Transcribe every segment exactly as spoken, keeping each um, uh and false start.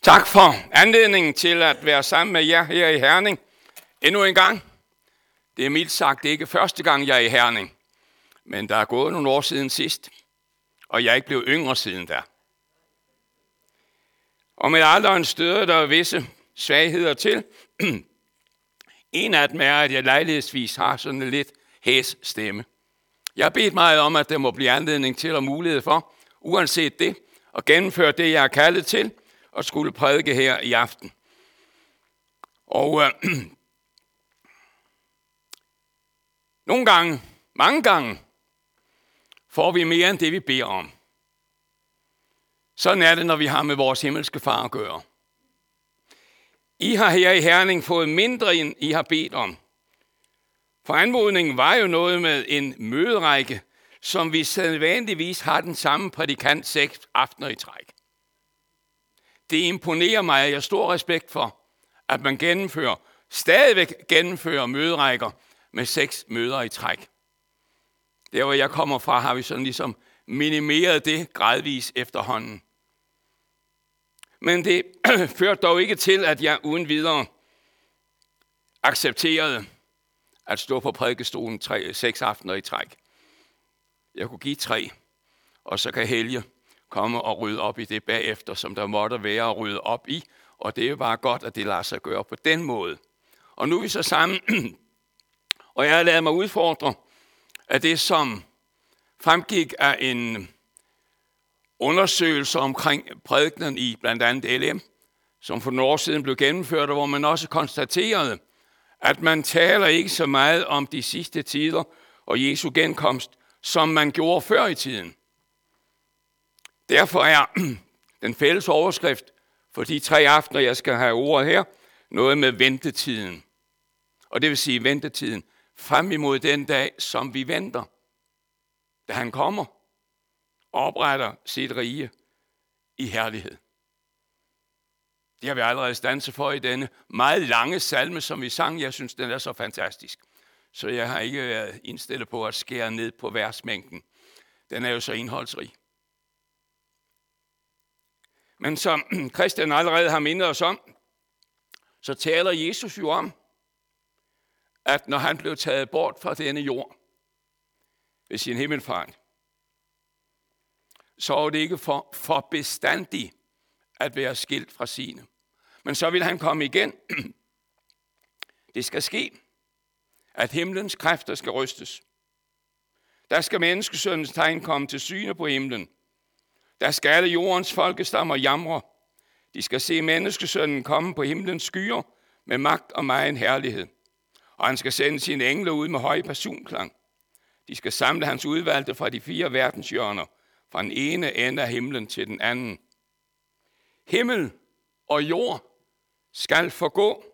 Tak for anledningen til at være sammen med jer her i Herning endnu en gang. Det er mildt sagt ikke første gang, jeg er i Herning, men der er gået nogle år siden sidst, og jeg er ikke blevet yngre siden da. Og med alderen støder der visse svagheder til. En af dem er, at jeg lejlighedsvis har sådan en lidt hæs stemme. Jeg har bedt meget om, at der må blive anledning til og mulighed for, uanset det, at gennemføre det, jeg er kaldet til, og skulle prædike her i aften. Og øh, nogle gange, mange gange, får vi mere end det, vi beder om. Sådan er det, når vi har med vores himmelske far at gøre. I har her i Herning fået mindre, end I har bedt om. For anmodningen var jo noget med en møderække, som vi sædvanligvis har den samme prædikant seks aftener i træk. Det imponerer mig, at jeg har stor respekt for, at man gennemfører, stadigvæk gennemfører møderækker med seks møder i træk. Der, hvor jeg kommer fra, har vi sådan ligesom minimeret det gradvis efterhånden. Men det førte dog ikke til, at jeg uden videre accepterede at stå på prædikestolen tre, seks aftener i træk. Jeg kunne give tre, og så kan Helge komme og rydde op i det bagefter, som der måtte være at rydde op i, og det er jo bare godt, at det lader sig gøre på den måde. Og nu er vi så sammen, og jeg har ladet mig udfordre af det, som fremgik af en undersøgelse omkring prædikenen i blandt andet L M, som for nogle år siden blev gennemført, og hvor man også konstaterede, at man taler ikke så meget om de sidste tider og Jesu genkomst, som man gjorde før i tiden. Derfor er den fælles overskrift for de tre aftener, jeg skal have ordet her, noget med ventetiden. Og det vil sige ventetiden frem imod den dag, som vi venter, da han kommer og opretter sit rige i herlighed. Det har vi allerede standset for i denne meget lange salme, som vi sang. Jeg synes, den er så fantastisk. Så jeg har ikke været indstillet på at skære ned på versmængden. Den er jo så indholdsrig. Men som Christian allerede har mindet os om, så taler Jesus jo om, at når han blev taget bort fra denne jord ved sin himmelfart, så var det ikke for, for bestandigt at være skilt fra sine. Men så vil han komme igen. Det skal ske, at himlens kræfter skal rystes. Der skal menneskesøndens tegn komme til syne på himlen. Der skal alle jordens folkestammer jamre. De skal se menneskesønnen komme på himlens skyer med magt og megen herlighed. Og han skal sende sine engle ud med høj basunklang. De skal samle hans udvalgte fra de fire verdenshjørner, fra den ene ende af himlen til den anden. Himmel og jord skal forgå,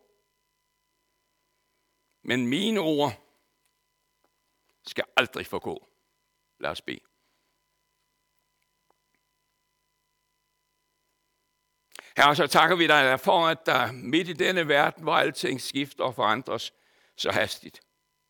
men mine ord skal aldrig forgå. Lad os bede. Herre, så takker vi dig for, at der midt i denne verden, hvor alting skifter og forandres så hastigt.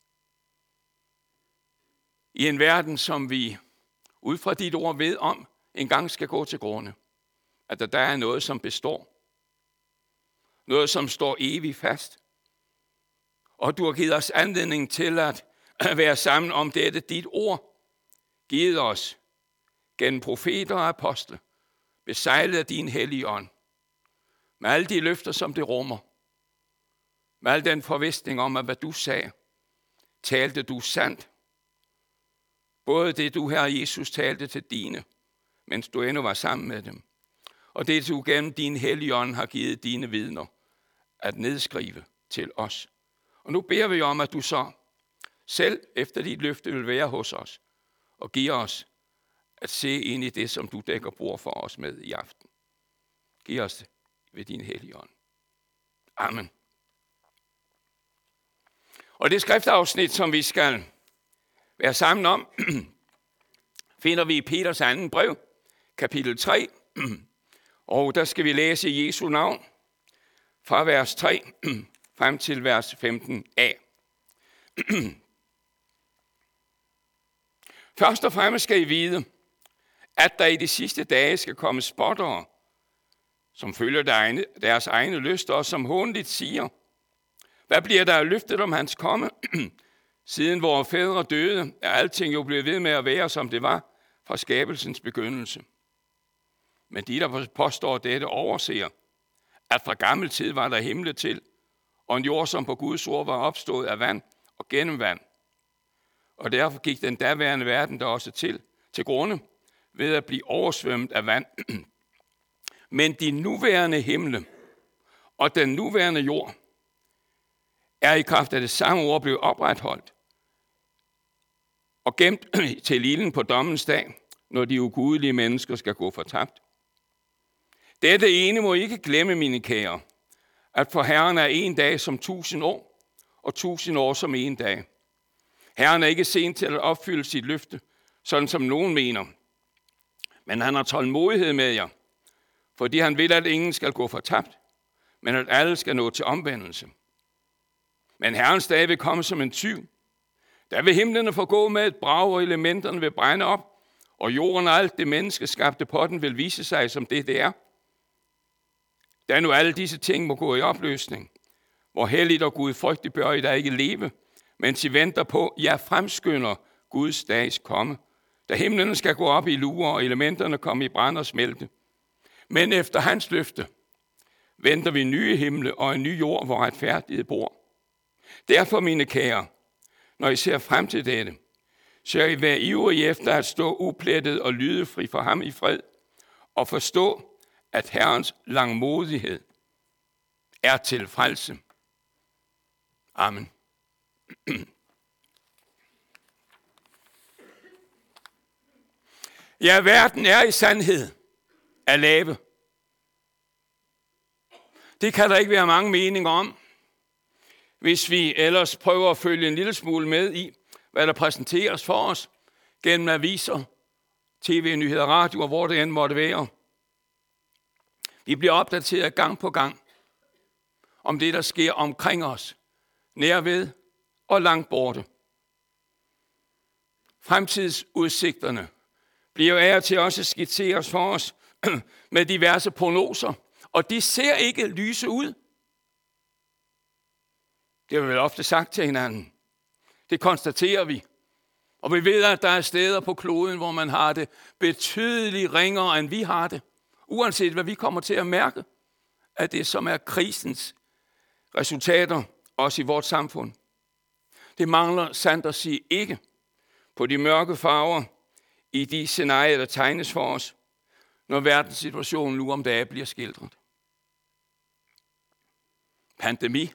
I en verden, som vi ud fra dit ord ved om, en gang skal gå til grunde. At der, der er noget, som består. Noget, som står evigt fast. Og du har givet os anledning til at være sammen om dette, dit ord. Givet os gennem profeter og apostle, besejlet af din hellige ånd. Med alle de løfter, som det rummer. Med al den forvisning om, at hvad du sagde, talte du sandt. Både det, du, Herre Jesus, talte til dine, mens du endnu var sammen med dem. Og det, du gennem din hellige ånd har givet dine vidner at nedskrive til os. Og nu beder vi om, at du så selv efter dit løfte vil være hos os og give os at se ind i det, som du dækker bord for os med i aften. Giv os det ved din hellige ånd. Amen. Og det skriftafsnit, som vi skal være sammen om, finder vi i Peters anden brev, kapitel tre. Og der skal vi læse i Jesu navn fra vers tre frem til vers femten a. Først og fremmest skal I vide, at der i de sidste dage skal komme spottere, som følger deres egne lyster, og som hånligt siger, hvad bliver der løftet om hans komme? Siden vores fædre døde, er alting jo blevet ved med at være, som det var fra skabelsens begyndelse. Men de, der påstår dette, overser, at fra gammel tid var der himle til, og en jord, som på Guds ord var opstået af vand og gennem vand. Og derfor gik den daværende verden der også til, til grunde ved at blive oversvømmet af vand. Men de nuværende himle og den nuværende jord er i kraft af det samme ord blevet opretholdt og gemt til ilden på dommens dag, når de ugudelige mennesker skal gå fortabt. Dette ene må ikke glemme, mine kære, at for Herren er en dag som tusind år, og tusind år som en dag. Herren er ikke sent til at opfylde sit løfte, sådan som nogen mener. Men han har tålmodighed med jer, fordi han vil, at ingen skal gå fortabt, men at alle skal nå til omvendelse. Men Herrens dag vil komme som en tyv. Der vil himlene forgå med et brag, og elementerne vil brænde op, og jorden og alt det menneskeskabte på den vil vise sig som det, det er. Da nu alle disse ting må gå i opløsning, hvor helligt og Gud frygtigt bør I da ikke leve, mens I venter på, ja, fremskynder Guds dags komme, da himlene skal gå op i luer, og elementerne komme i brand og smelte. Men efter hans løfte venter vi nye himle og en ny jord, hvor retfærdighed bor. Derfor, mine kære, når I ser frem til dette, så I være ivrige efter at stå uplettet og lydefri for ham i fred, og forstå, at Herrens langmodighed er til frelse. Amen. Ja, verden er i sandhed af lave. Det kan der ikke være mange meninger om, hvis vi ellers prøver at følge en lille smule med i, hvad der præsenteres for os gennem aviser, tv, nyheder, radio og hvor det end måtte være. Vi bliver opdateret gang på gang om det, der sker omkring os, nærved og langt borte. Fremtidsudsigterne bliver af og til også skitseres for os med diverse prognoser, og de ser ikke lyse ud. Det har vi vel ofte sagt til hinanden. Det konstaterer vi. Og vi ved, at der er steder på kloden, hvor man har det betydeligt ringere, end vi har det. Uanset hvad vi kommer til at mærke, at det som er krisens resultater, også i vores samfund. Det mangler sandt at sige ikke på de mørke farver i de scenarier, der tegnes for os, når verdenssituationen nu om dage bliver skildret. Pandemi.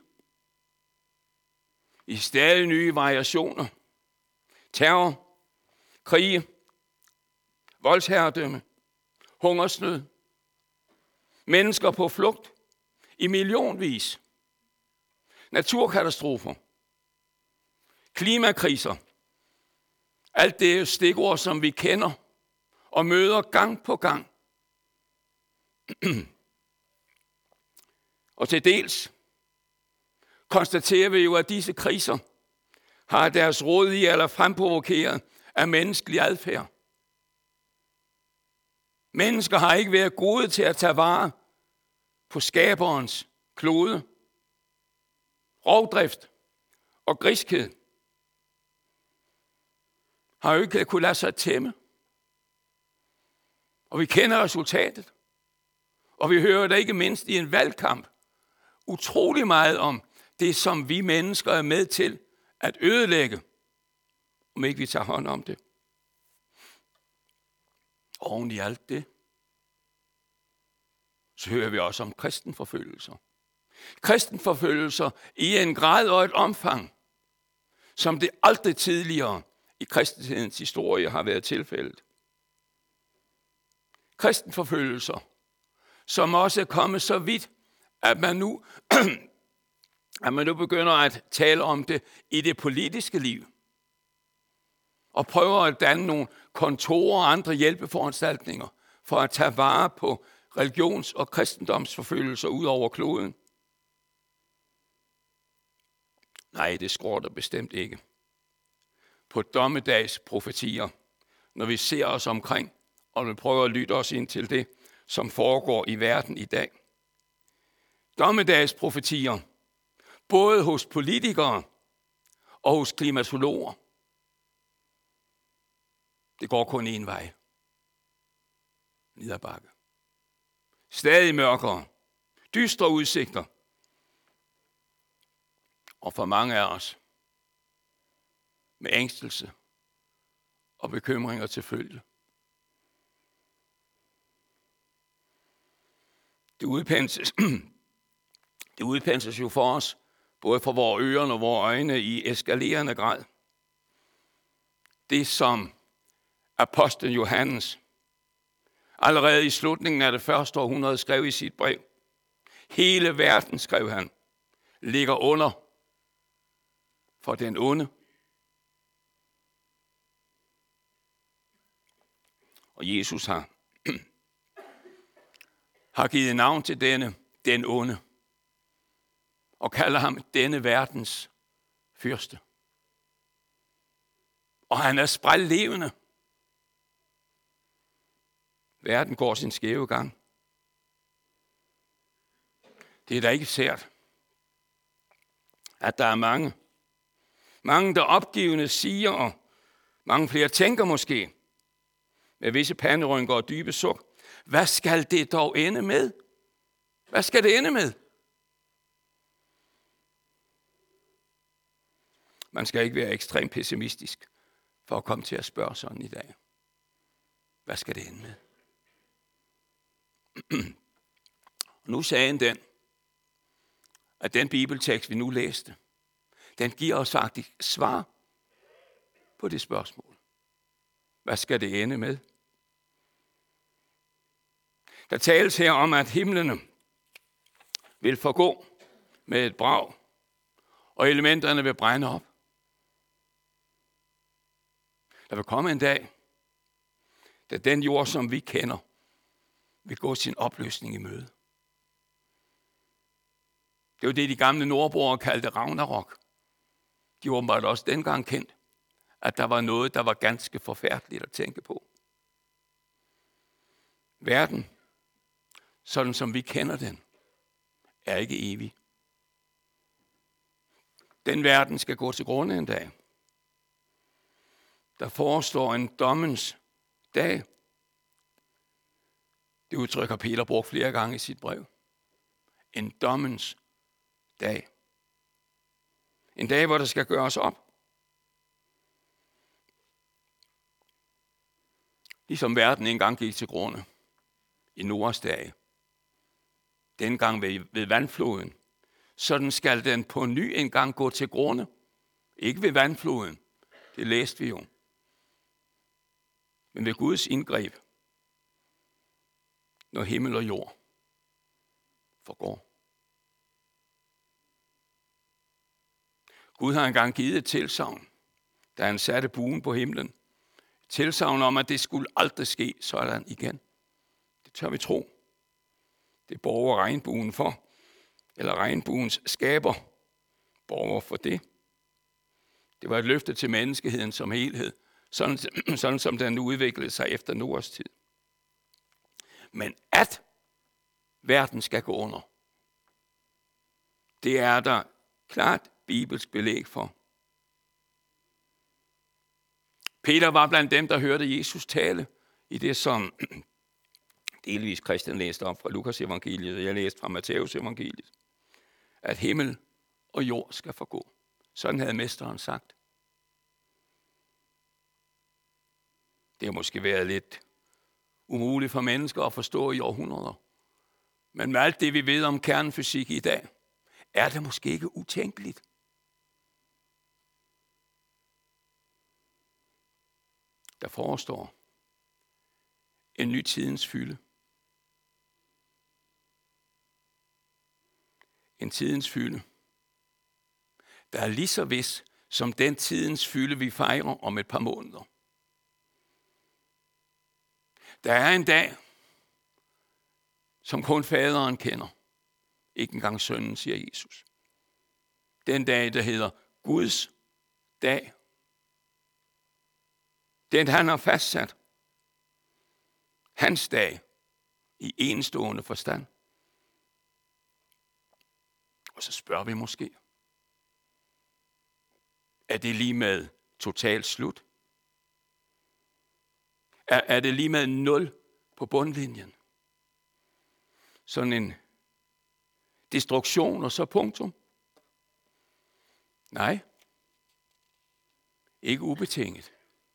I stadig nye variationer. Terror, krige, voldsherredømme, hungersnød, mennesker på flugt i millionvis, naturkatastrofer, klimakriser. Alt det er stikord, som vi kender og møder gang på gang. Og til dels konstaterer vi jo, at disse kriser har deres rod i eller fremprovokeret af menneskelig adfærd. Mennesker har ikke været gode til at tage vare på skaberens klode. Rovdrift og griskhed har jo ikke kunnet lade sig tæmme. Og vi kender resultatet. Og vi hører det ikke mindst i en valgkamp utrolig meget om det, som vi mennesker er med til at ødelægge, om ikke vi tager hånd om det. Oven i alt det, så hører vi også om kristenforfølgelser. Kristenforfølgelser i en grad og et omfang, som det aldrig tidligere i kristenhedens historie har været tilfældet. Kristenforfølgelser, som også er kommet så vidt, at man nu, at man nu begynder at tale om det i det politiske liv, og prøver at danne nogle kontorer og andre hjælpeforanstaltninger for at tage vare på religions- og kristendomsforfølgelser ud over kloden. Nej, det skorter bestemt ikke på dommedags profetier, når vi ser os omkring, og vi prøver at lytte os ind til det, som foregår i verden i dag. Dommedagsprofetier, både hos politikere og hos klimatologer. Det går kun én vej. Ned ad bakke. Stadig mørkere. Dystre udsigter. Og for mange af os med ængstelse og bekymringer til følge. Det udpenses, det udpenses jo for os, både for vores ører og vores øjne i eskalerende grad. Det som apostlen Johannes allerede i slutningen af det første århundrede skrev i sit brev. Hele verden, skrev han, ligger under for den onde. Og Jesus har, har givet navn til denne, den onde, og kalder ham denne verdens fyrste. Og han er sprællevende. Verden går sin skæve gang. Det er da ikke sært, at der er mange, mange der opgivende siger, og mange flere tænker måske, med visse panderynker og dybe suk, hvad skal det dog ende med? Hvad skal det ende med? Man skal ikke være ekstremt pessimistisk for at komme til at spørge sådan i dag. Hvad skal det ende med? Nu sagde den, at den bibeltekst, vi nu læste, den giver os faktisk svar på det spørgsmål. Hvad skal det ende med? Der tales her om, at himlene vil forgå med et brag, og elementerne vil brænde op. Der vil komme en dag, da den jord, som vi kender, vil gå sin opløsning i møde. Det var det, de gamle nordboere kaldte Ragnarok. De var åbenbart også dengang kendt, at der var noget, der var ganske forfærdeligt at tænke på. Verden, sådan som vi kender den, er ikke evig. Den verden skal gå til grunde en dag. Der forestår en dommens dag. Det udtryk har Peter brugt flere gange i sit brev. En dommens dag. En dag, hvor der skal gøres op. Ligesom verden engang gik til grunde i Noas dage. Dengang ved, ved vandfloden. Sådan skal den på ny engang gå til grunde. Ikke ved vandfloden. Det læste vi jo. Men ved Guds indgreb. Når himmel og jord forgår. Gud har engang givet et tilsagn, da han satte buen på himlen. Et tilsagn om, at det skulle aldrig ske sådan igen. Det tør vi tro. Det borger regnbuen for, eller regnbuens skaber borger for det. Det var et løfte til menneskeheden som helhed, sådan, sådan som den udviklede sig efter Noas tid. Men at verden skal gå under, det er der klart bibelsk belæg for. Peter var blandt dem, der hørte Jesus tale i det, som delvis Christian læste op fra Lukas evangeliet, og jeg læste fra Matthæus evangeliet, at himmel og jord skal forgå. Sådan havde mesteren sagt. Det har måske været lidt umuligt for mennesker at forstå i århundreder. Men med alt det, vi ved om kernefysik i dag, er det måske ikke utænkeligt. Der forestår en ny tidens fylde. En tidens fylde, der er lige så vis som den tidens fylde, vi fejrer om et par måneder. Der er en dag, som kun faderen kender. Ikke engang sønnen, siger Jesus. Den dag, der hedder Guds dag. Den, han har fastsat. Hans dag. i enestående forstand. Og så spørger vi måske, er det lige med totalt slut? Er, er det lige med nul på bundlinjen? Sådan en destruktion og så punktum? Nej, ikke ubetinget.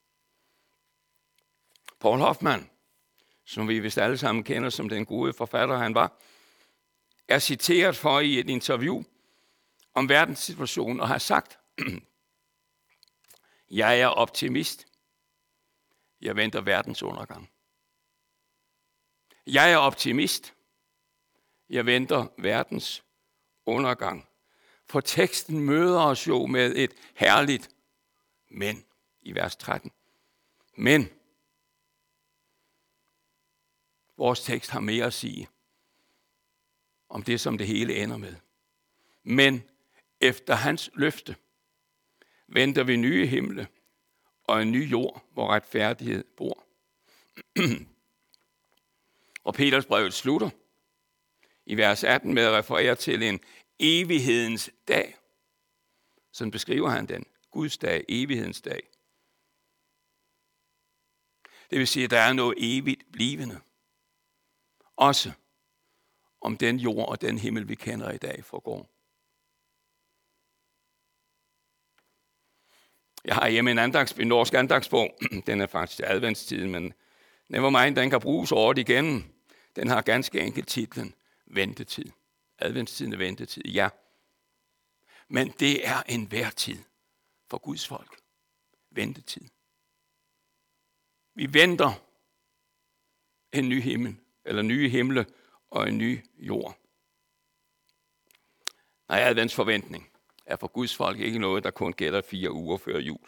Paul Hoffmann, som vi vist alle sammen kender som den gode forfatter han var, er citeret for i et interview om verdenssituationen og har sagt, jeg er optimist. Jeg venter verdens undergang. Jeg er optimist. Jeg venter verdens undergang. For teksten møder os jo med et herligt men i vers tretten. Men vores tekst har mere at sige om det, som det hele ender med. Men efter hans løfte venter vi nye himle og en ny jord, hvor retfærdighed bor. Og Peters brev slutter i vers atten med at referere til en evighedens dag. Sådan beskriver han den. Guds dag, evighedens dag. Det vil sige, at der er noget evigt blivende. Også om den jord og den himmel, vi kender i dag, forgår. Jeg har hjemme en, andags, en norsk andagsbog. Den er faktisk adventstiden, men nevermind, den kan bruges året igen. Den har ganske enkelt titlen Ventetid. Adventstiden er ventetid, ja. Men det er en værtid for Guds folk. Ventetid. Vi venter en ny himmel, eller nye himle og en ny jord. Nej, adventsforventning er for Guds folk ikke noget, der kun gælder fire uger før jul.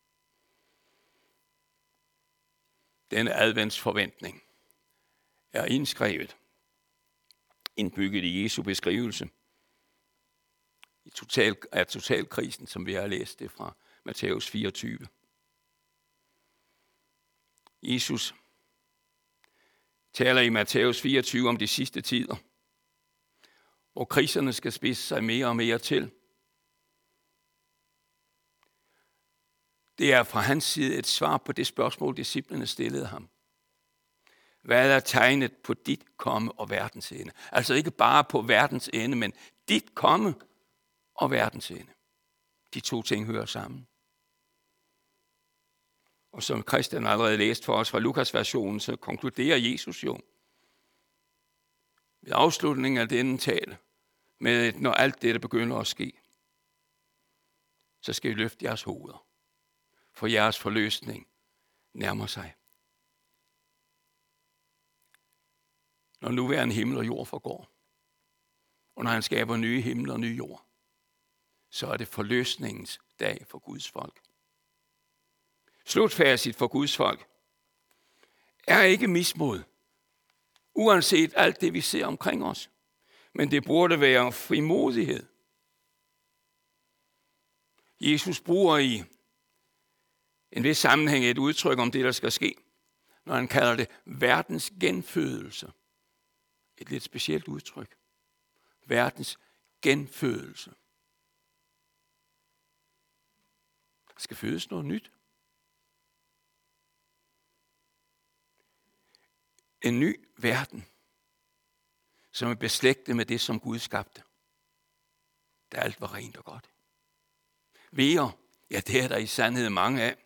Denne adventsforventning er indskrevet, indbygget i Jesu beskrivelse i total, af totalkrisen, som vi har læst det fra Matthæus fireogtyve. Jesus taler i Matthæus fireogtyve om de sidste tider, hvor kriserne skal spidse sig mere og mere til. Det er fra hans side et svar på det spørgsmål, disciplene stillede ham. Hvad er tegnet på dit komme og verdens ende? Altså ikke bare på verdens ende, men dit komme og verdens ende. De to ting hører sammen. Og som Christian allerede læste for os fra Lukas versionen, så konkluderer Jesus jo ved afslutningen af denne tale med, at når alt dette begynder at ske, så skal I løfte jeres hoveder, for jeres forløsning nærmer sig. Når nuværende himmel og jord forgår, og når han skaber nye himmel og nye jord, så er det forløsningens dag for Guds folk. Slutfacit for Guds folk er ikke mismod, uanset alt det, vi ser omkring os. Men det burde være frimodighed. Jesus bruger i en vis sammenhæng et udtryk om det, der skal ske, når han kalder det verdens genfødelse. Et lidt specielt udtryk. Verdens genfødelse. Der skal fødes noget nyt. En ny verden, som er beslægtet med det, som Gud skabte. Da alt var rent og godt. Vejer, ja, det er der i sandhed mange af.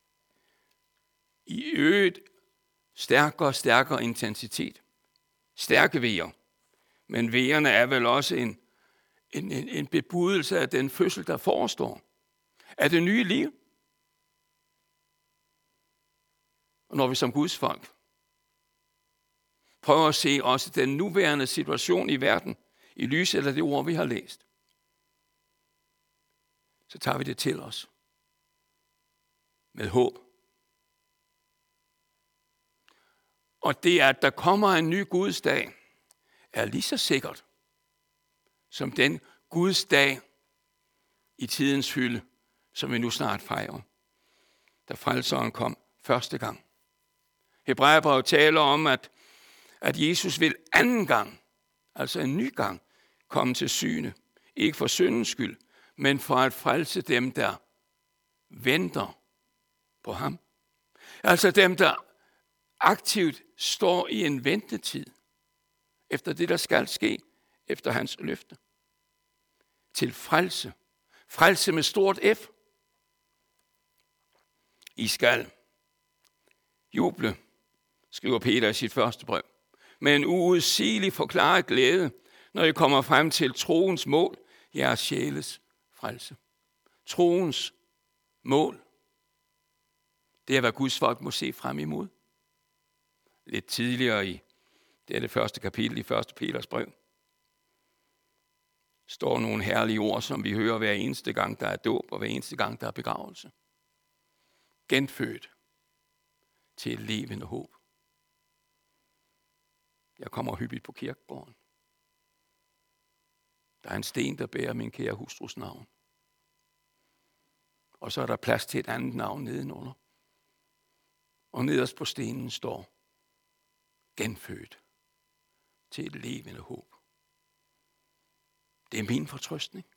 I øget stærkere og stærkere intensitet. Stærke vejer. Men vejerne er vel også en, en, en, en bebudelse af den fødsel, der forestår. Af det nye liv. Og når vi som Guds folk prøver at se også den nuværende situation i verden, i lyset af det ord, vi har læst, så tager vi det til os med håb. Og det, at der kommer en ny Guds dag, er lige så sikkert som den Guds dag i tidens fylde, som vi nu snart fejrer, da frelseren kom første gang. Hebræerbrevet taler om, at at Jesus vil anden gang, altså en ny gang, komme til syne. Ikke for syndens skyld, men for at frelse dem, der venter på ham. Altså dem, der aktivt står i en ventetid efter det, der skal ske, efter hans løfte. Til frelse. Frelse med stort F. I skal juble, skriver Peter i sit første brev, med en uudsigelig forklaret glæde, når I kommer frem til troens mål, jeres sjæles frelse. Troens mål. Det er, hvad Guds folk må se frem imod. Lidt tidligere i det er det første kapitel i første Peters brev, står nogle herlige ord, som vi hører hver eneste gang, der er dåb, og hver eneste gang, der er begravelse. Genfødt til et levende håb. Jeg kommer hyppigt på kirkegården. Der er en sten, der bærer min kære hustrus navn. Og så er der plads til et andet navn nedenunder. Og nederst på stenen står genfødt til et levende håb. Det er min fortrøstning.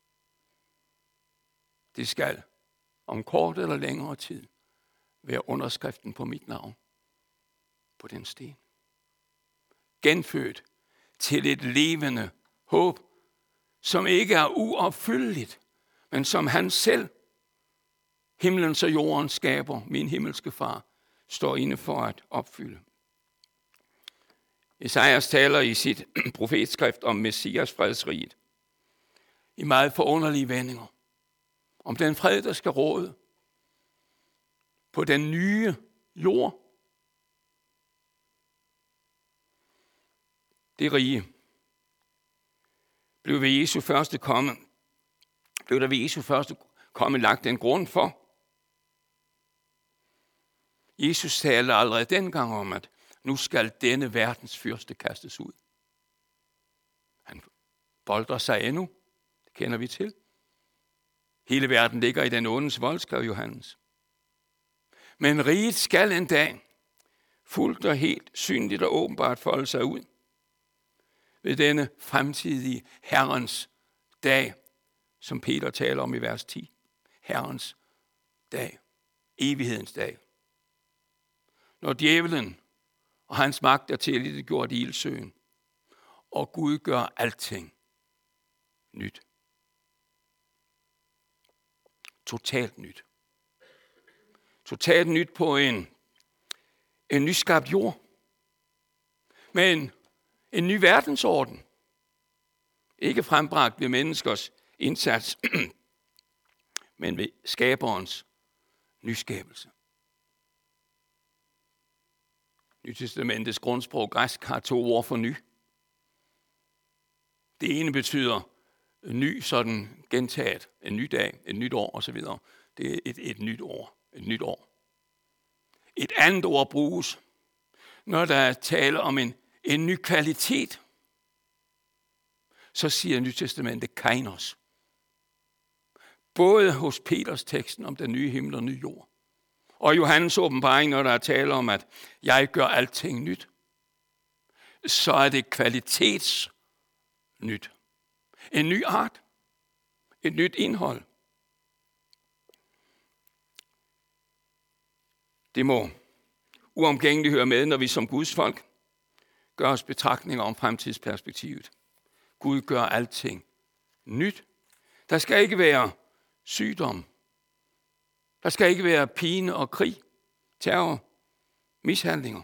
Det skal om kort eller længere tid være underskriften på mit navn på den sten. Genfødt til et levende håb, som ikke er uopfyldeligt, men som han selv, himlens og jordens skaber, min himmelske far, står inde for at opfylde. Esajas taler i sit profetskrift om Messias fredsriget i meget forunderlige vendinger. Om den fred, der skal råde på den nye jord. Det rige blev ved Jesu første komme, blev der ved Jesu første komme lagt en grund for. Jesus talte allerede dengang om, at nu skal denne verdens fyrste kastes ud. Han boltrer sig endnu, det kender vi til. Hele verden ligger i den ondens vold, skrev Johannes. Men riget skal en dag fuldt og helt synligt og åbenbart folde sig ud ved denne fremtidige Herrens dag, som Peter taler om i vers ti. Herrens dag. Evighedens dag. Når djævelen og hans magt er til gjort i ildsøen, og Gud gør alting nyt. Totalt nyt. Totalt nyt på en, en nyskabt jord. Med en, en ny verdensorden. Ikke frembragt ved menneskers indsats, men ved skaberens nyskabelse. Nytestamentets grundsprog græsk har to ord for ny. Det ene betyder ny, sådan gentaget, en ny dag, et nyt år osv. Det er et, et nyt år, et nyt år. Et andet ord bruges, når der er tale om en, en ny kvalitet. Så siger Nytestamentet kainos. Både hos Peters teksten om den nye himmel og ny jord, og Johannes åbenbaring, når der er tale om, at jeg gør alting nyt, så er det kvalitetsnyt. En ny art. Et nyt indhold. Det må uomgængeligt høre med, når vi som Guds folk gør os betragtninger om fremtidsperspektivet. Gud gør alting nyt. Der skal ikke være sygdom. Der skal ikke være pine og krig, terror, mishandlinger.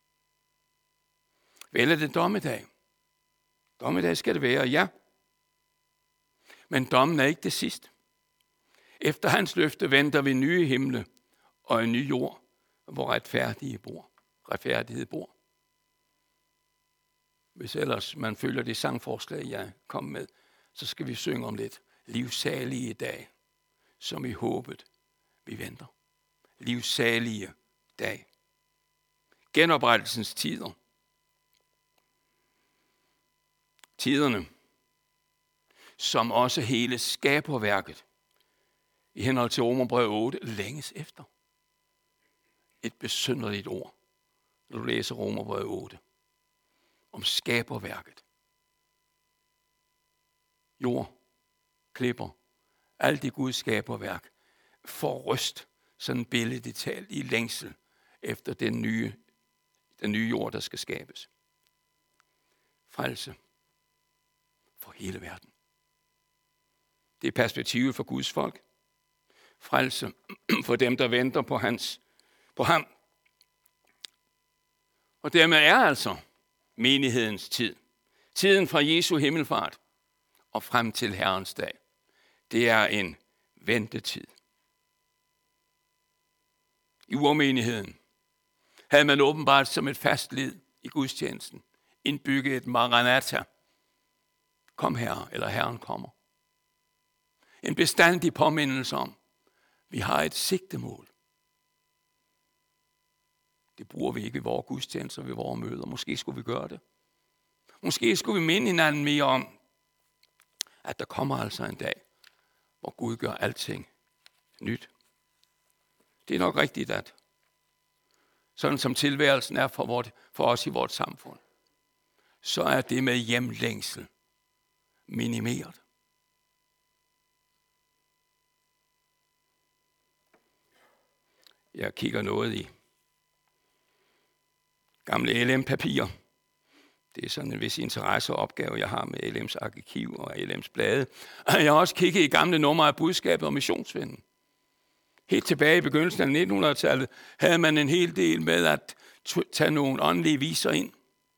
Vel er det dommedag. Dommedag skal det være, ja. Men dommen er ikke det sidste. Efter hans løfte venter vi nye himle og en ny jord, hvor retfærdige bor. Retfærdighed bor. Hvis ellers man følger det sangforslag, jeg kom med, så skal vi synge om lidt livsalige dag, som i håbet vi venter. Livsalige dag. Genoprettelsens tider. Tiderne, som også hele skaberværket i henhold til Romerbrevet otte længes efter. Et besynderligt ord, når du læser Romerbrevet otte. om skaberværket. Jord, klipper, alt det Guds skaberværk får røst, sådan billedet talt i længsel efter den nye, den nye jord, der skal skabes. Frelse for hele verden. Det er perspektivet for Guds folk. Frelse for dem, der venter på, hans, på ham. Og dermed er altså menighedens tid. Tiden fra Jesu himmelfart og frem til Herrens dag. Det er en ventetid. I urmenigheden havde man åbenbart som et fast led i gudstjenesten indbygget et Maranatha. Kom Herre, eller Herren kommer. En bestandig påmindelse om, vi har et sigtemål. Det bruger vi ikke i vores gudstjenester, ved vores møder. Måske skulle vi gøre det. Måske skulle vi minde hinanden mere om, at der kommer altså en dag, hvor Gud gør alting nyt. Det er nok rigtigt, at sådan som tilværelsen er for, vort, for os i vores samfund, så er det med hjemlængsel minimeret. Jeg kigger noget i gamle L M-papirer. Det er sådan en vis interesse og opgave, jeg har med L M's arkiv og L M's blade. Jeg har også kigget i gamle numre af budskabet om missionsvennen. Helt tilbage i begyndelsen af nittenhundredetallet havde man en hel del med at tage nogle åndelige viser ind,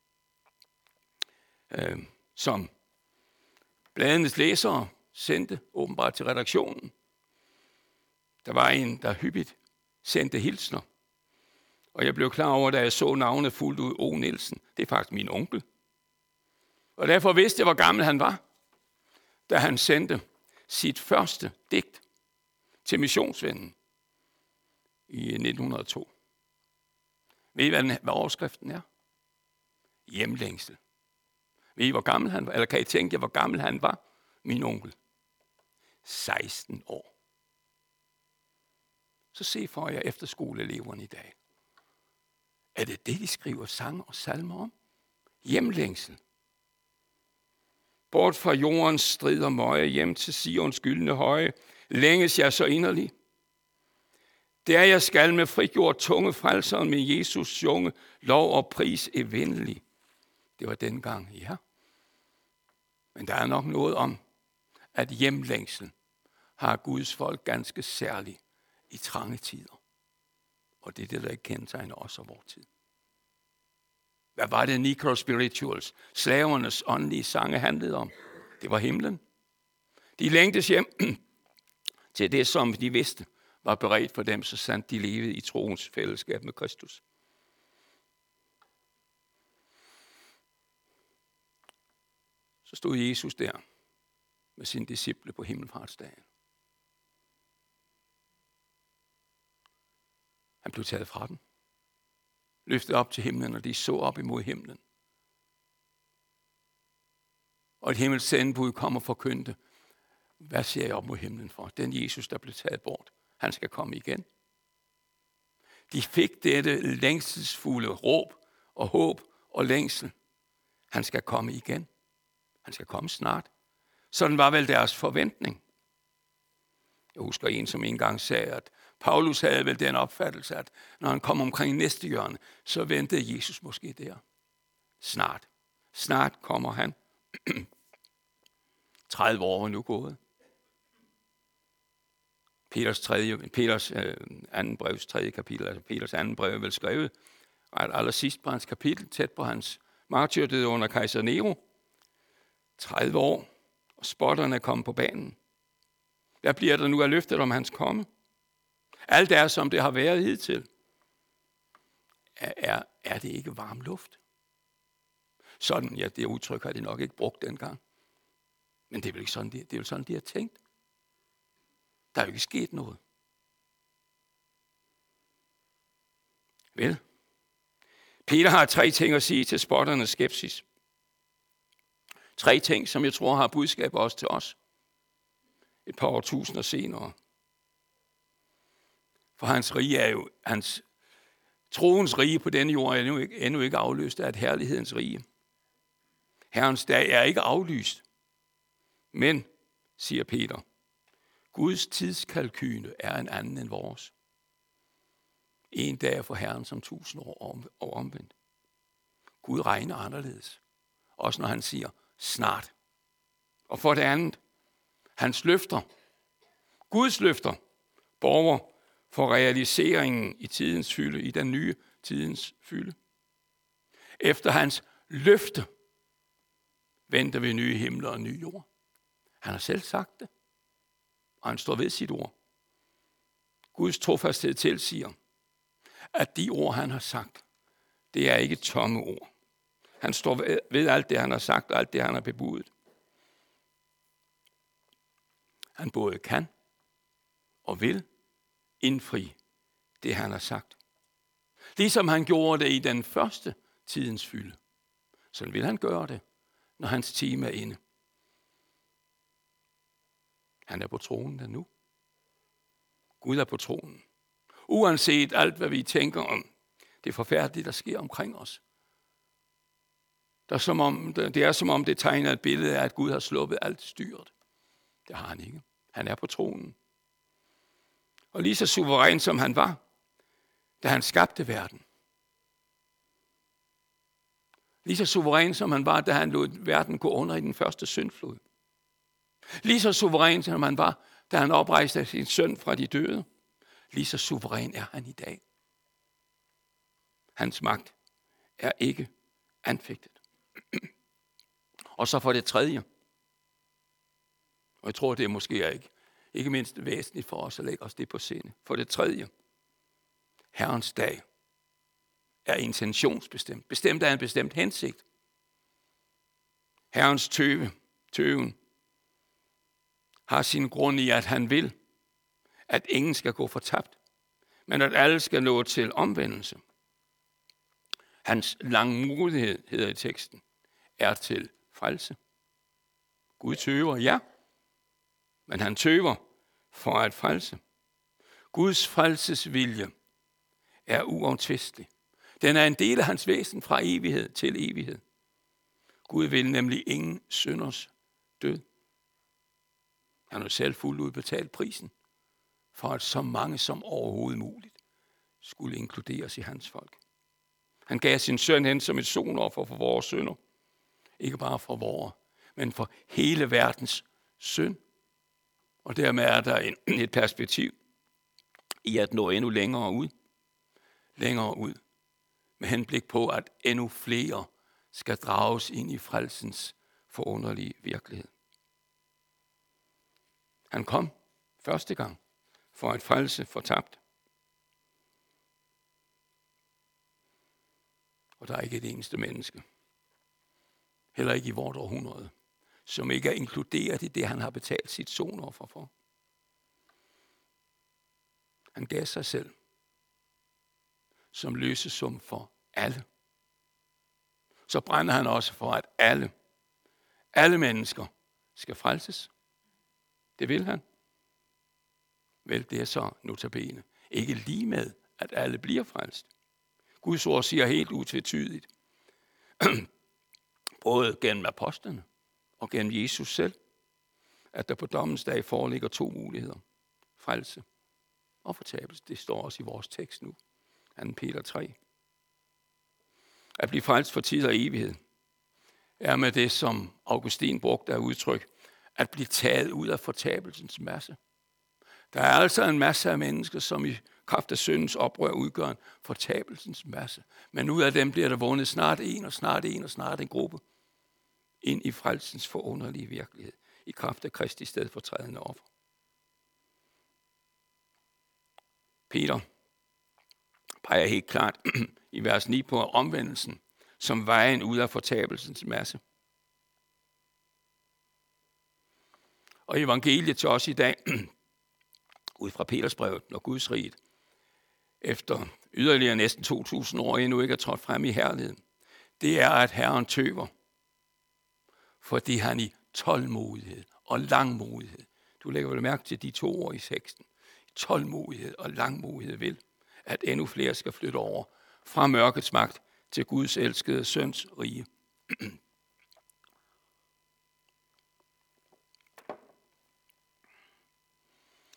øh, som bladenes læsere sendte åbenbart til redaktionen. Der var en, der hyppigt sendte hilsner. Og jeg blev klar over, da jeg så navnet fuldt ud, O. Nielsen. Det er faktisk min onkel. Og derfor vidste jeg, hvor gammel han var, da han sendte sit første digt til missionsvennen i nitten hundrede og to. Ved I, hvad, hvad overskriften er? Hjemlængsel. Ved I, hvor gammel han var? Eller kan I tænke jer, hvor gammel han var? Min onkel. seksten år. Så se for jer efterskoleeleverne i dag. Er det det, de skriver sange og salmer om? Hjemlængsel. Bort fra jordens strid og møje, hjem til Sions gyldne høje, længes jeg så inderlig. Der jeg skal med frigjort tunge frelseren med Jesus junge, lov og pris evindelig. Det var dengang, ja. Men der er nok noget om, at hjemlængsel har Guds folk ganske særligt i trange tider. Og det er det, der ikke kendetegner os og vores tid. Hvad var det Negro Spirituals, slavernes åndelige sange, handlede om? Det var himlen. De længtes hjem til det, som de vidste var beredt for dem, så sandt de levede i troens fællesskab med Kristus. Så stod Jesus der med sine disciple på himmelfartsdagen. Han blev taget fra dem, løftet op til himlen, og de så op imod himlen. Og et himmels sendebud kom og forkyndte, hvad ser jeg op mod himlen for? Den Jesus, der blev taget bort, han skal komme igen. De fik dette længselsfulde råb og håb og længsel. Han skal komme igen. Han skal komme snart. Sådan var vel deres forventning. Jeg husker en, som engang sagde, at Paulus havde vel den opfattelse, at når han kom omkring næste hjørne, så ventede Jesus måske der. Snart. Snart kommer han. tredive år er nu gået. Peters, tredje, Peters øh, anden brevs tredje kapitel, altså Peters anden brev er vel skrevet allersidst på hans kapitel, tæt på hans martyrdød under kejser Nero. tredive år, og spotterne er kommet på banen. Hvad bliver der nu af løftet om hans komme? Alt er, som det har været hidtil. Er, er, er det ikke varm luft? Sådan, ja, det udtryk har de nok ikke brugt dengang. Men det er vel ikke sådan, de, det er vel sådan, de har tænkt. Der er jo ikke sket noget. Vel? Peter har tre ting at sige til spotternes skepsis. Tre ting, som jeg tror har budskab også til os. Et par årtusinder senere. For hans rige er jo, hans troens rige på denne jord er endnu ikke, endnu ikke afløst af et herlighedens rige. Herrens dag er ikke aflyst. Men, siger Peter, Guds tidskalkyne er en anden end vores. En dag er for Herren som tusind år og omvendt. Gud regner anderledes. Også når han siger snart. Og for det andet, hans løfter, Guds løfter, borger for realiseringen i tidens fylde, i den nye tidens fylde. Efter hans løfte venter vi nye himler og nye jord. Han har selv sagt det, og han står ved sit ord. Guds trofasthed tilsiger, at de ord, han har sagt, det er ikke tomme ord. Han står ved alt det, han har sagt, og alt det, han har bebudet. Han både kan og vil indfri det, han har sagt. Ligesom han gjorde det i den første tidens fylde, så vil han gøre det, når hans time er inde. Han er på tronen der nu. Gud er på tronen. Uanset alt, hvad vi tænker om det forfærdelige, der sker omkring os. Der er som om, det er som om det tegner et billede af, at Gud har sluppet alt styret. Det har han ikke. Han er på tronen. Og lige så suveræn som han var, da han skabte verden. Lige så suveræn som han var, da han lod verden gå under i den første syndflod. Lige så suveræn som han var, da han oprejste sin søn fra de døde. Lige så suveræn er han i dag. Hans magt er ikke anfægtet. Og så for det tredje, og jeg tror, det er måske ikke, ikke mindst væsentligt for os at lægge os det på sinde. For det tredje, Herrens dag er intentionsbestemt. Bestemt af en bestemt hensigt. Herrens tøve, tøven, har sin grund i, at han vil, at ingen skal gå fortabt, men at alle skal nå til omvendelse. Hans langmodighed, hedder i teksten, er til frelse. Gud tøver, ja, men han tøver for at frelse. Guds frelsesvilje er uomtvistelig. Den er en del af hans væsen fra evighed til evighed. Gud vil nemlig ingen synders død. Han har selv fuldt ud betalt prisen for, at så mange som overhovedet muligt skulle inkluderes i hans folk. Han gav sin søn hen som et sonoffer for vores synder. Ikke bare for vores, men for hele verdens synd. Og dermed er der en, et perspektiv i at nå endnu længere ud. Længere ud. Med henblik på, at endnu flere skal drages ind i frelsens forunderlige virkelighed. Han kom første gang for at frelse fortabt. Og der er ikke et eneste menneske, heller ikke i vort århundrede, som ikke er inkluderet i det, han har betalt sit sonoffer for. Han gav sig selv som løsesum for alle. Så brænder han også for, at alle, alle mennesker skal frelses. Det vil han. Vel, det er så notabene. Ikke lige med, at alle bliver frelst. Guds ord siger helt utvetydigt, både gennem apostlene og gennem Jesus selv, at der på dommens dag foreligger to muligheder. Frelse og fortabelse. Det står også i vores tekst nu. anden Peter tre. At blive frelst for tid og evighed er med det, som Augustin brugte af udtryk, at blive taget ud af fortabelsens masse. Der er altså en masse af mennesker, som i kraft af syndens oprør udgør en fortabelsens masse. Men ud af dem bliver der vundet snart en og snart en og snart en gruppe ind i frelsens forunderlige virkelighed i kraft af Kristi stedfortrædende offer. Peter peger helt klart i vers ni på omvendelsen som vejen ud af fortabelsens masse. Og evangeliet til os i dag, ud fra Petersbrevet, når Guds riget, efter yderligere næsten to tusind år endnu ikke er trådt frem i herligheden, det er, at Herren tøver, fordi han i tålmodighed og langmodighed, du lægger vel mærke til de to ord i teksten, tålmodighed og langmodighed vil, at endnu flere skal flytte over fra mørkets magt til Guds elskede søns rige.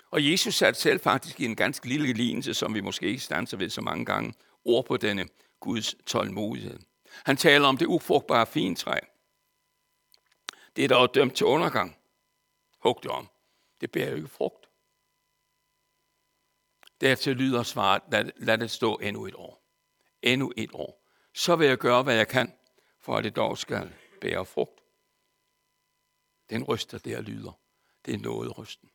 Og Jesus satte selv faktisk i en ganske lille lignelse, som vi måske ikke standser ved så mange gange, ord på denne Guds tålmodighed. Han taler om det ufrugtbare fintræ. Det er dog dømt til undergang. Hug det om. Det bærer jo ikke frugt. Dertil lyder svaret, lad, lad det stå endnu et år. Endnu et år. Så vil jeg gøre, hvad jeg kan, for at det dog skal bære frugt. Den ryster der lyder. Det er nåderøsten.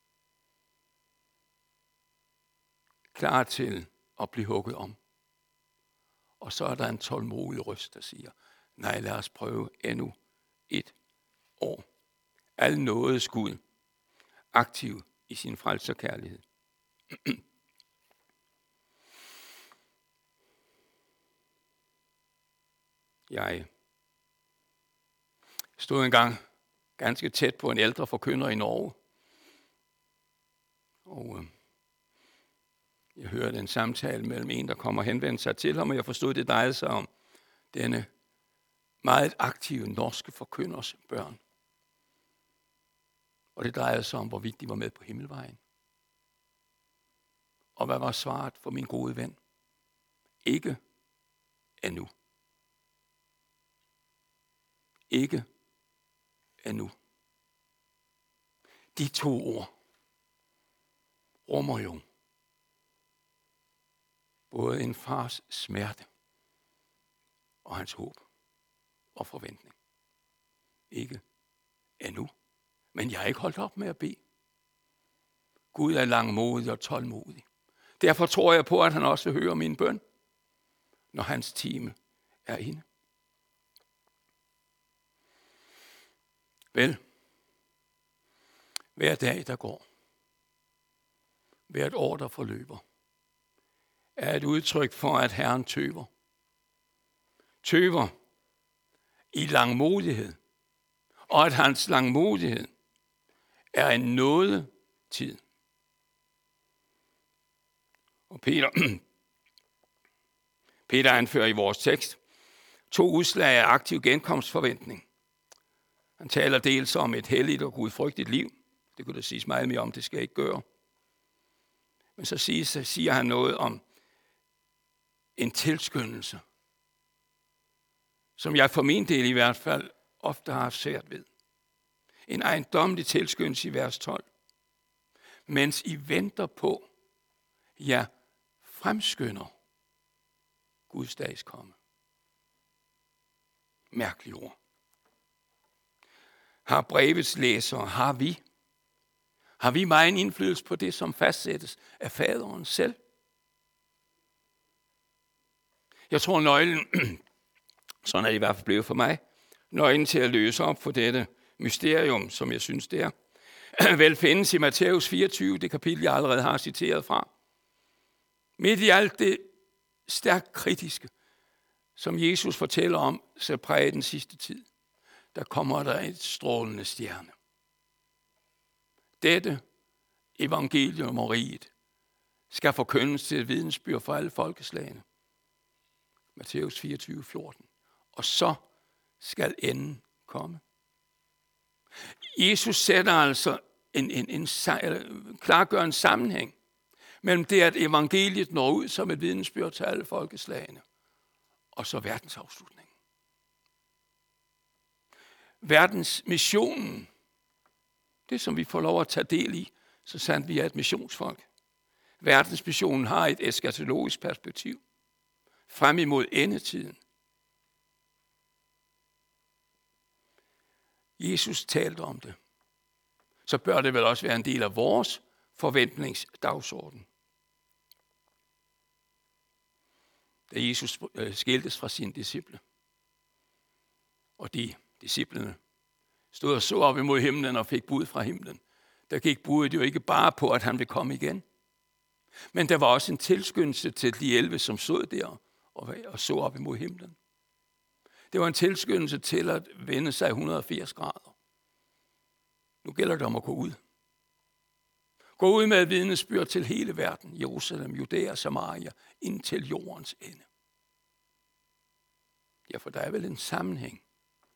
Klar til at blive hugget om. Og så er der en tålmodig røst, der siger, nej, lad os prøve endnu et år. Al nådes Gud, aktiv i sin frelserkærlighed. Jeg stod engang ganske tæt på en ældre forkynder i Norge, og øh, jeg hørte en samtale mellem en, der kom og henvendte sig til ham, og jeg forstod, det drejede sig om denne meget aktive norske forkynders børn. Og det drejede sig om, hvorvidt de var med på himmelvejen. Og hvad var svaret for min gode ven? Ikke endnu. Ikke endnu. De to ord rummer jo både en fars smerte og hans håb og forventning. Ikke endnu. Men jeg har ikke holdt op med at bede. Gud er langmodig og tålmodig. Derfor tror jeg på, at han også hører min bøn, når hans time er inde. Vel, hver dag, der går, hvert år, der forløber, er et udtryk for, at Herren tøver. Tøver i langmodighed, og at hans langmodighed er en nådetid. Og Peter, Peter anfører i vores tekst to udslag af aktiv genkomstforventning. Han taler dels om et helligt og gudfrygtigt liv. Det kunne der siges meget mere om, det skal jeg ikke gøre. Men så siger, så siger han noget om en tilskyndelse, som jeg for min del i hvert fald ofte har svært ved. En ejendommelig tilskyndelse i vers tolv. Mens I venter på, ja, fremskynder Guds dags komme. Mærkelige ord. Har brevets læsere, har vi, har vi meget indflydelse på det, som fastsættes af faderen selv? Jeg tror nøglen, sådan er det i hvert fald blevet for mig, nøglen til at løse op for dette mysterium, som jeg synes det er, vel findes i Matthæus fireogtyve, det kapitel, jeg allerede har citeret fra. Midt i alt det stærkt kritiske, som Jesus fortæller om, så præger den sidste tid, der kommer der et strålende stjerne. Dette evangelium og riget skal forkyndes til et vidensbyrd for alle folkeslagene. Matthæus fireogtyve, fjorten. Og så skal enden komme. Jesus sætter altså en, en, en, en klargør en sammenhæng mellem det, at evangeliet når ud som et vidensbyrd til alle folkeslagene, og så verdensafslutningen. Verdens missionen, det som vi får lov at tage del i, så sandt vi er et missionsfolk. Verdensmissionen har et eskatologisk perspektiv frem imod endetiden. Jesus talte om det. Så bør det vel også være en del af vores forventningsdagsorden. Da Jesus skiltes fra sine disciple, og de disciplene stod og så op imod himlen og fik bud fra himlen, der gik budet jo ikke bare på, at han ville komme igen, men der var også en tilskyndelse til de elleve, som stod der og så op imod himlen. Det var en tilskyndelse til at vende sig et hundrede og firs grader. Nu gælder det om at gå ud. Gå ud med et vidnesbyrd til hele verden, Jerusalem, Judæa, Samaria, indtil jordens ende. Ja, for der er vel en sammenhæng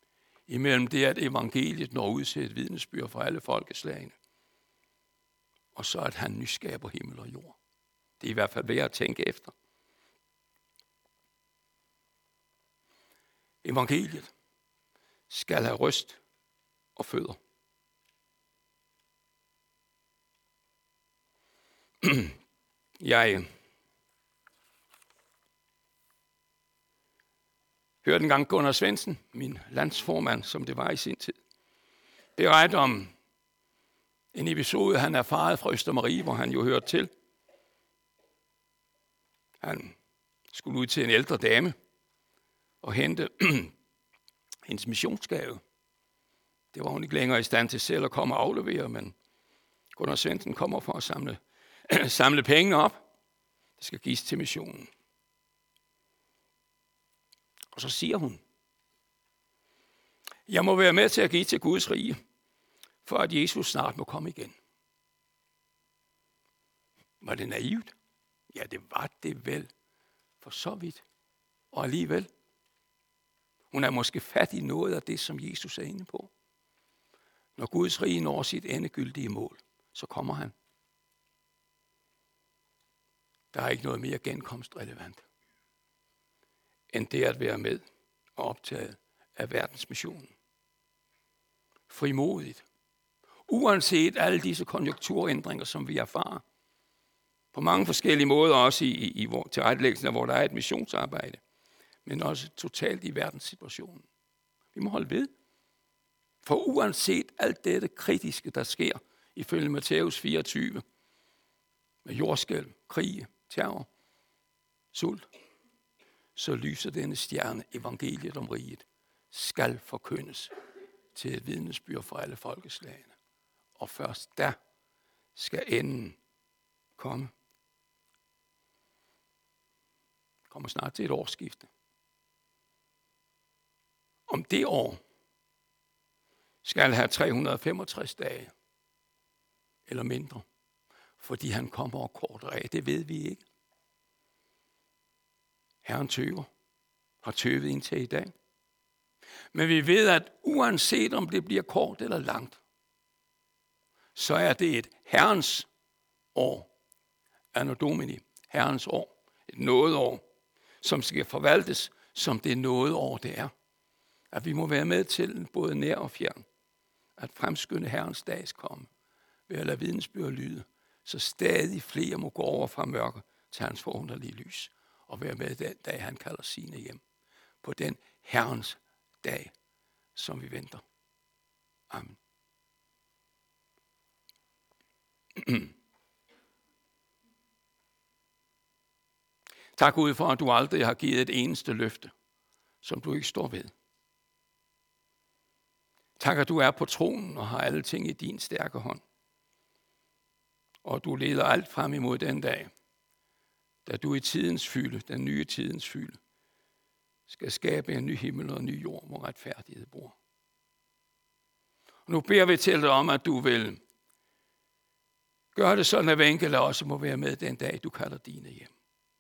imellem det, at evangeliet når ud til et vidnesbyrd for alle folkeslagene, og så at han nyskaber himmel og jord. Det er i hvert fald værd at tænke efter. Evangeliet skal have røst og fødder. Jeg hørte engang Gunnar Svendsen, min landsformand, som det var i sin tid, berette om en episode, han erfarede fra Østermarie, hvor han jo hørte til. Han skulle ud til en ældre dame og hente hendes missionsgave. Det var hun ikke længere i stand til selv at komme og aflevere, men Gunnar Svendsen kommer for at samle, samle pengene op. Det skal gives til missionen. Og så siger hun, jeg må være med til at give til Guds rige, for at Jesus snart må komme igen. Var det naivt? Ja, det var det vel. For så vidt. Og alligevel. Hun er måske fat i noget af det, som Jesus er inde på. Når Guds rige når sit endegyldige mål, så kommer han. Der er ikke noget mere genkomstrelevant, end det at være med og optaget af verdensmissionen. Frimodigt. Uanset alle disse konjunkturændringer, som vi erfarer. På mange forskellige måder, også i, i, i hvor, tilrettelæggelsen, hvor der er et missionsarbejde. Men også totalt i verdenssituationen. Vi må holde ved. For uanset alt dette kritiske, der sker, ifølge Matthæus fireogtyve, med jordskælv, krig, terror, sult, så lyser denne stjerne, evangeliet om riget, skal forkyndes til et vidnesbyrd for alle folkeslagene. Og først da skal enden komme. Kommer snart til et årsskifte. Om det år skal have tre hundrede og femogtres dage eller mindre, fordi han kommer og korter af. Det ved vi ikke. Herren tøver, har tøvet indtil i dag. Men vi ved, at uanset om det bliver kort eller langt, så er det et Herrens år. Anno Domini, Herrens år. Et nådeår, som skal forvaltes som det nådeår, det er. At vi må være med til, både nær og fjern, at fremskynde Herrens dags komme, ved at lade vidensbyrd lyde, så stadig flere må gå over fra mørke til hans forunderlige lys, og være med den dag, han kalder sine hjem. På den Herrens dag, som vi venter. Amen. Tak Gud for, at du aldrig har givet et eneste løfte, som du ikke står ved. Tak, at du er på tronen og har alle ting i din stærke hånd. Og du leder alt frem imod den dag, da du i tidens fylde, den nye tidens fylde, skal skabe en ny himmel og en ny jord, hvor retfærdighed bor. Og nu beder vi til dig om, at du vil gøre det sådan, at hver enkelt også må være med den dag, du kalder dine hjem.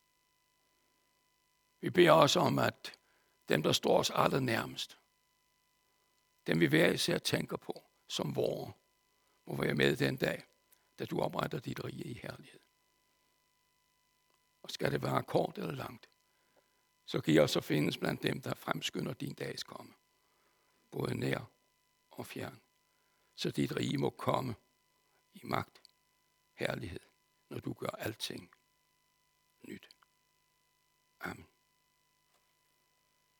Vi beder også om, at dem, der står os allernærmest, dem vi hver især tænker på som vore, må være med den dag, da du opretter dit rige i herlighed. Og skal det være kort eller langt, så giv os at findes blandt dem, der fremskynder din dags komme, både nær og fjern, så dit rige må komme i magt, herlighed, når du gør alting